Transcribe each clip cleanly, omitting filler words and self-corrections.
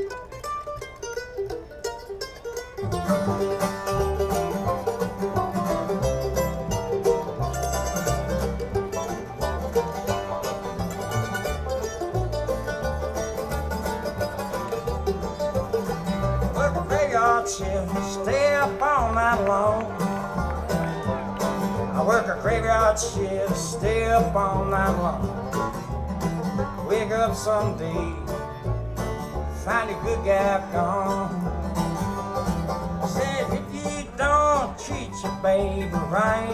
Stay up all night long. I work a graveyard shift, stay up all night long. Wake up someday, find a good guy gone. Said if you don't treat your baby right,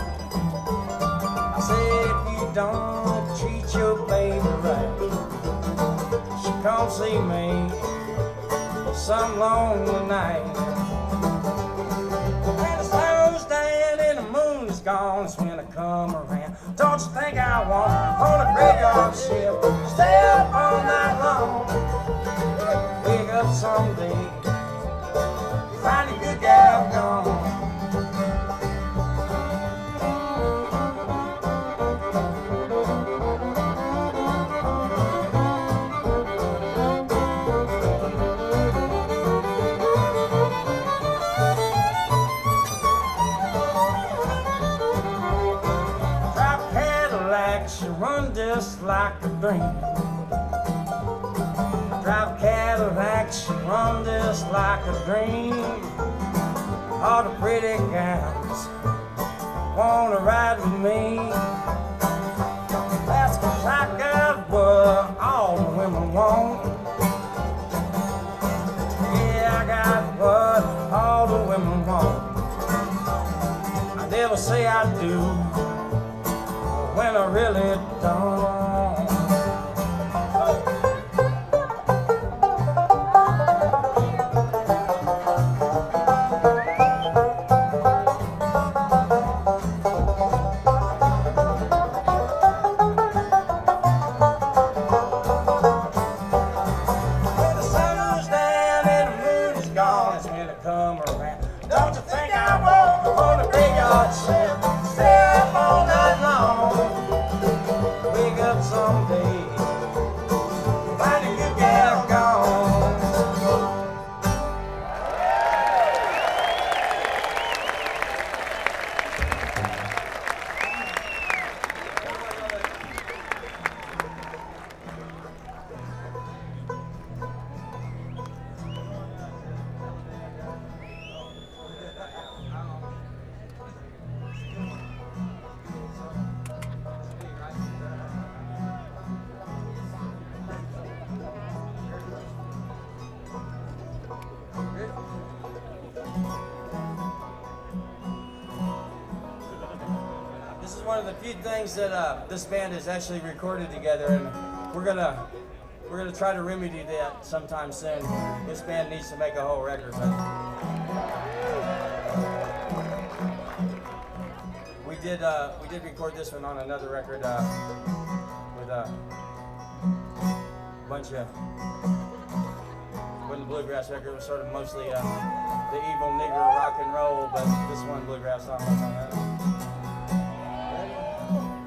I said if you don't treat your baby right, she come see me some lonely night. When the sun's down and the moon's gone, it's when I come around. Don't you think I want on a graveyard shift, stay up all night long. Wake up someday, find a good gal gone. Just like a dream. Drive Cadillacs, run just like a dream. All the pretty gals wanna ride with me. That's 'cause I got what all the women want. Yeah, I got what all the women want. I never say I do when I really don't. When the sun goes down and the moon is gone, it's when I come around. Don't you think I won't on a graveyard shift, stay up all night long. Wake up someday, find a good gal gone. This is one of the few things that this band has actually recorded together, and we're gonna try to remedy that sometime soon. This band needs to make a whole record, but we did record this one on another record with a bunch of when the bluegrass record was sort of mostly the evil nigger rock and roll, but this one bluegrass song was on that.